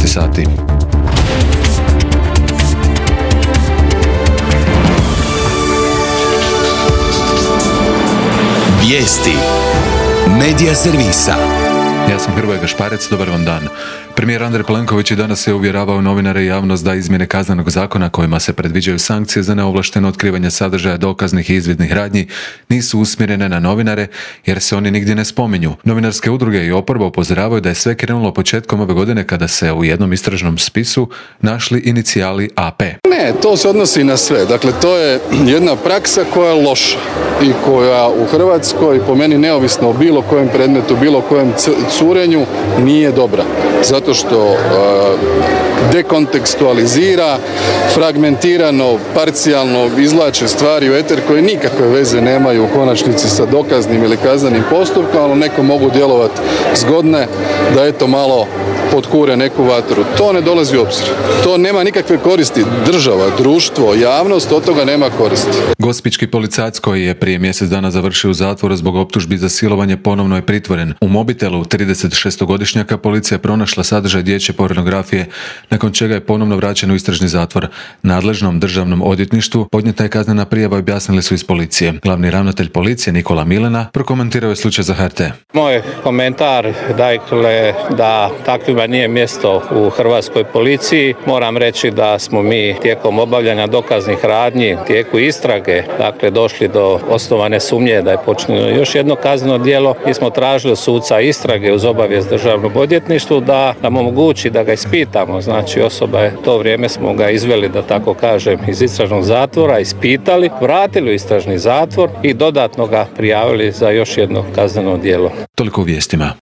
sati. Vijesti Medija servisa. Ja sam Hrvoje Gašparec, dobar vam dan. Premijer Andrej Plenković i danas je uvjeravao novinare i javnost da izmjene kaznenog zakona kojima se predviđaju sankcije za neovlašteno otkrivanje sadržaja dokaznih i izvidnih radnji nisu usmjerene na novinare jer se oni nigdje ne spominju. Novinarske udruge i oporba upozoravaju da je sve krenulo početkom ove godine kada se u jednom istražnom spisu našli inicijali AP. Ne, to se odnosi na sve. Dakle, to je jedna praksa koja je loša i koja u Hrvatskoj, po meni neovisno o bilo kojem predmetu, bilo kojem curenju, nije dobra. Zato što dekontekstualizira, fragmentirano, parcijalno izvlače stvari u eter koje nikakve veze nemaju u konačnici sa dokaznim ili kaznenim postupkom, ali neko mogu djelovati zgodne da eto malo potkure neku vatru. To ne dolazi u obzir. To nema nikakve koristi. Država, društvo, javnost, od toga nema koristi. Gospićki policajac koji je prije mjesec dana završio u zatvoru zbog optužbi za silovanje ponovno je pritvoren. U mobitelu 36-godišnjaka policija je pronašla sadržaj dječje pornografije, nakon čega je ponovno vraćen u istražni zatvor. Nadležnom državnom odvjetništvu podnijeta je kaznena prijava, objasnili su iz policije. Glavni ravnatelj policije Nikola Milena prokomentirao je slučaj za HRT. Moj komentar, dakle, da takvima nije mjesto u hrvatskoj policiji. Moram reći da smo mi tijekom obavljanja dokaznih radnji, tijeku istrage, dakle, došli do osnovane sumnje da je počinjeno još jedno kazneno djelo. Mi smo tražili od suca istrage uz obavijest državnom odvjetništvu da nam omogući da ga ispitamo. Znači, osoba je, to vrijeme smo ga izveli, da tako kažem, iz istražnog zatvora, ispitali, vratili u istražni zatvor i dodatno ga prijavili za još jedno kazneno djelo. Toliko u vijestima.